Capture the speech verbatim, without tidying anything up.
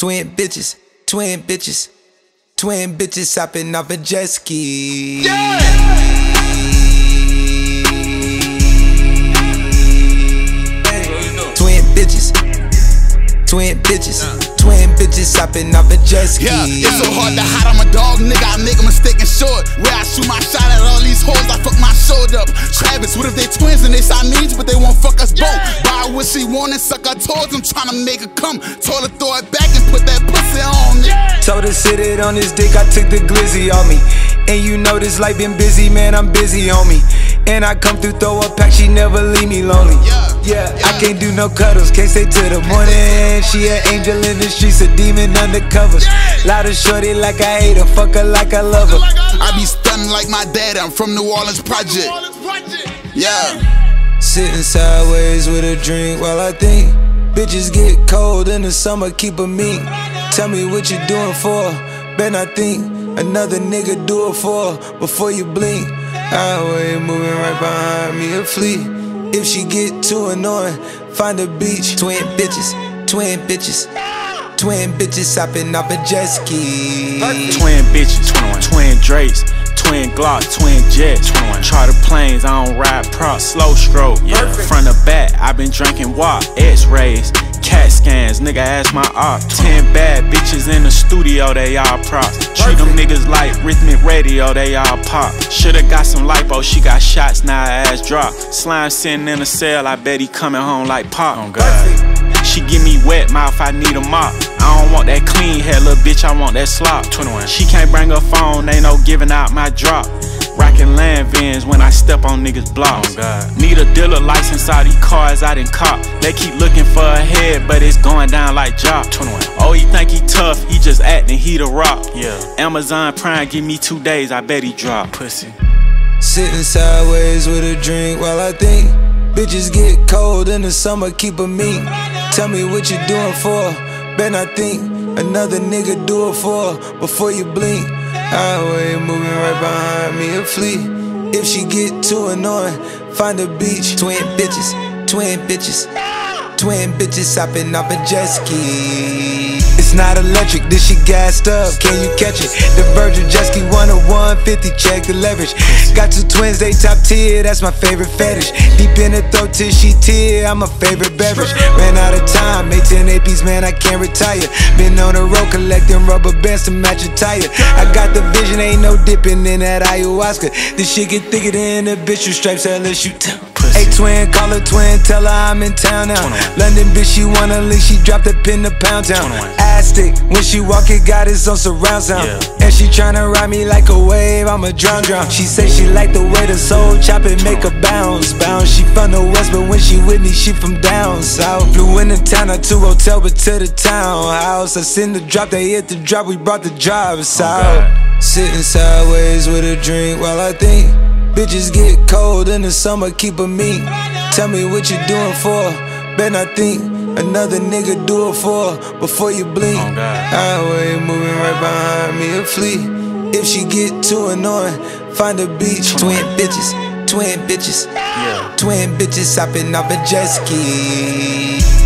Twin bitches, twin bitches, twin bitches hopping off a jet ski. Yeah! Twin bitches, twin bitches, twin bitches hopping off a jet ski. Yeah, it's so hard to hide, I'm a dog, nigga, I make a mistake and short. Where I shoot my shot at all these hoes, I fuck my shoulder up. Travis, what if they twins and they Siamese, but they won't fuck us both? Buy what she want and suck her toes, I'm tryna make her come. Told her throw it back and put that pussy on me. Told her sit it on this dick, I took the glizzy on me. And you know this life been busy, man, I'm busy on me. And I come through, throw a pack, she never leave me lonely. Yeah, yeah, yeah. I can't do no cuddles, can't stay till the morning. She an angel in the streets, a demon undercovers. Loud and shorty like I hate her, fuck her like I love her. I be stunning like my dad, I'm from New Orleans Project. Yeah. Sitting sideways with a drink while I think. Bitches get cold in the summer, keep a meat. Tell me what you doing for, bet I think another nigga do it for before you blink. Highway moving right behind me a fleet. If she get too annoying, find a beach. Twin bitches, twin bitches, twin bitches hopping off a jet ski. Twin bitches, twin Drakes, twin Glocks, twin jets. Charter planes, I don't ride props, slow stroke. Yeah, front to back, I been drinking wop, X-rays, cat scans, nigga ask my op. Ten bad bitches in the studio, they all props. Treat them niggas like rhythmic radio, they all pop. Shoulda got some lipo, she got shots, now her ass drop. Slime sitting in a cell, I bet he coming home like pop. Oh God. She give me wet mouth, I need a mop. I don't want that clean hair, little bitch, I want that slop. twenty-one. She can't bring her phone, ain't no giving out my drop. Rockin' land vans when I step on niggas' blocks. Oh God. Need a dealer license, all these cars I done cop. They keep looking for a head, but it's going down like Job. twenty-one. Oh, he think he tough, he just acting, he the rock. Yeah. Amazon Prime give me two days, I bet he drop. Pussy. Sitting sideways with a drink while I think. Bitches get cold in the summer, keep a meat. Tell me what you doing for, bet I think another nigga do it for before you blink. Highway moving right behind me a fleet. If she get too annoying, find a beach. Twin bitches, twin bitches, twin bitches hopping off a jet ski. It's not electric, this shit gassed up, can you catch it? The Virgin jet ski one oh one fifty, check the leverage. Got two twins, they top tier, that's my favorite fetish. Deep in the throat till she tear, I'm my favorite beverage. Ran out of time, made ten A Ps, man, I can't retire. Been on the road collecting rubber bands to match a tire. I got the vision, ain't no dipping in that ayahuasca. This shit get thicker than the bitch with stripes, L S U town. Hey twin, call her twin, tell her I'm in town now. London bitch, she wanna leave, she dropped a pin to Pound Town. Stick. When she walk, it got its own surround sound. Yeah. And she tryna ride me like a wave, I'ma drown drown. She say she like the way the soul chop it make her bounce bounce. She from the west, but when she with me, she from down south. Flew in the town, not to hotel, but to the townhouse. I send the drop, they hit the drop, we brought the drivers oh out. God. Sitting sideways with a drink while I think. Bitches get cold in the summer, keep a meat. Tell me what you doing for, bet I think another nigga do it for before you blink. Oh Highway moving right behind me a fleet. If she get too annoying, find a beach. Twin bitches, twin bitches, yeah. Twin bitches hopping off a jet ski.